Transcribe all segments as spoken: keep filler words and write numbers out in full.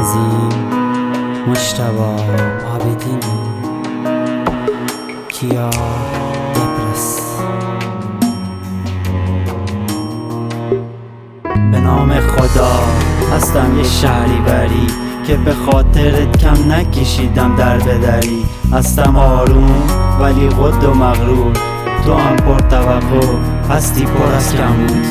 عظیم مجتبی عابدینی کیا دپرس. به نام خدا هستم یه شهری بری که به خاطرت کم نکشیدم در بدری. هستم آروم ولی قد و مغرور، تو هم پر توقع هستی پر از کمبود.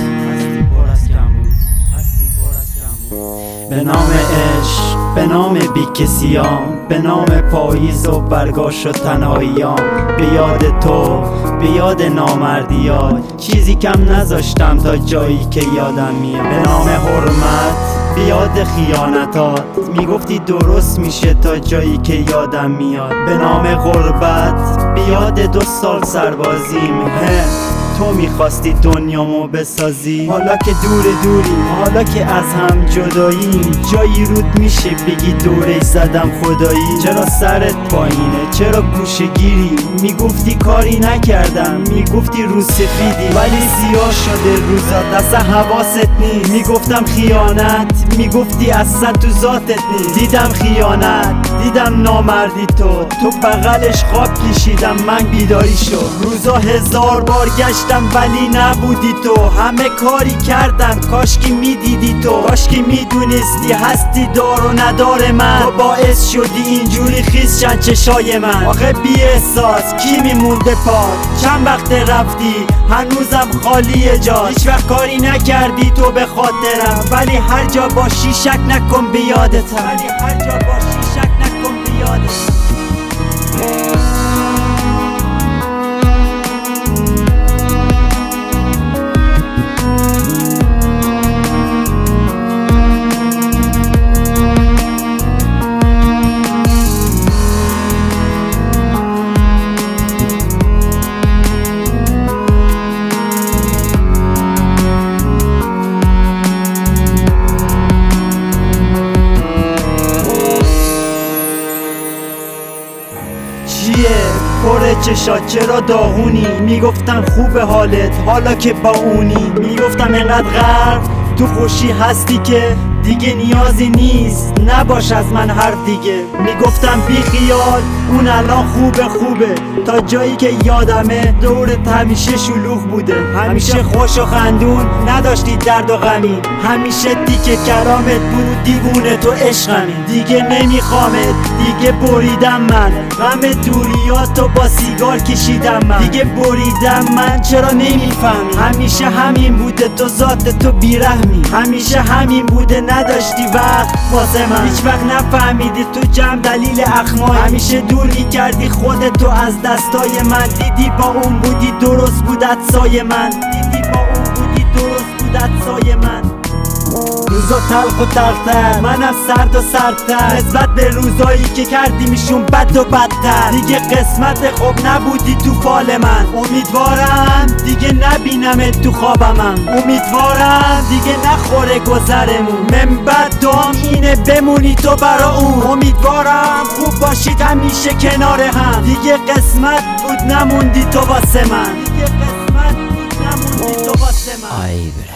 به نام عشق، به نام بیکسیام، به نام پاییز و برگاش و تنهاییام، به یاد تو، به یاد نامردیات، چیزی کم نذاشتم تا جایی که یادم میاد. به نام حرمت، به یاد خیانتات، میگفتی درست میشه تا جایی که یادم میاد. به نام غربت، به یاد دو سال سربازیم، تو میخواستی دنیامو بسازی. حالا که دور دوری، حالا که از هم جدایی، جایی رود میشه بگی دوره زدم خدایی. چرا سرت پایینه، چرا گوشه گیری؟ میگفتی کاری نکردم، میگفتی رو سفیدی، ولی سیاه شده روزا دست حواست نیست. میگفتم خیانت، میگفتی اصلا تو ذاتت نیست. دیدم خیانت، دیدم نامردی، تو تو بغلش خواب کشیدم، من بیداری شد. روزا هزار بار گشت ولی نبودی تو، همه کاری کردم کاشکی میدیدی تو، کاشکی میدونستی هستی دار و ندار من. تو باعث شدی اینجوری خیس شن چشای من. آخه بی احساس کی میمونده پات؟ چند وقت رفتی هنوزم خالی جا. هیچ وقت کاری نکردی تو به خاطرم، ولی هر جا باشی شک نکن به یادتم، ولی هر جا باشی شک نکن به یادتم. پره چشات چرا داغونی؟ میگفتم خوب حالت حالا که با اونی. میگفتم اینقدر غرق تو خوشی هستی که دیگه نیازی نیست نباش از من حرف دیگه. میگفتم بی خیال اون الان خوبه خوبه، تا جایی که یادمه دورت همیشه شلوغ بوده، همیشه خوش و خندون نداشتی درد و غمی، همیشه دیگه کرامت بود دیوونه تو عشقمی. دیگه نمیخوامت، دیگه بریدم من، غم دوریاتو با سیگار کشیدم من. دیگه بریدم من، چرا نمیفهمی؟ همیشه همین بوده تو ذات تو بیرحمی، همیشه همین بوده نداشتی وقت واسه من. هیچ وقت نفهمیدی تو جمع دلیل اخمایی، همیشه دور میکردی خودتو از دستای من. دیدی با اون بودی درست بود عطسای من، دیدی با اون بودی درست بود عطسای من. روزا تلخ و تلختر، منم سرد و سردتر نسبت به روزایی که کردیمشون بد و بدتر. دیگه قسمت خوب نبودی تو فال من، امیدوارم دیگه نبینمت تو خوابمم، امیدوارم دیگه نخوره گذرمون. من بعد دوام اینه بمونی تو برا اون، امیدوارم خوب باشید همیشه کنار هم. دیگه قسمت بود نموندی تو واسه من، دیگه قسمت بود نموندی تو واسه من.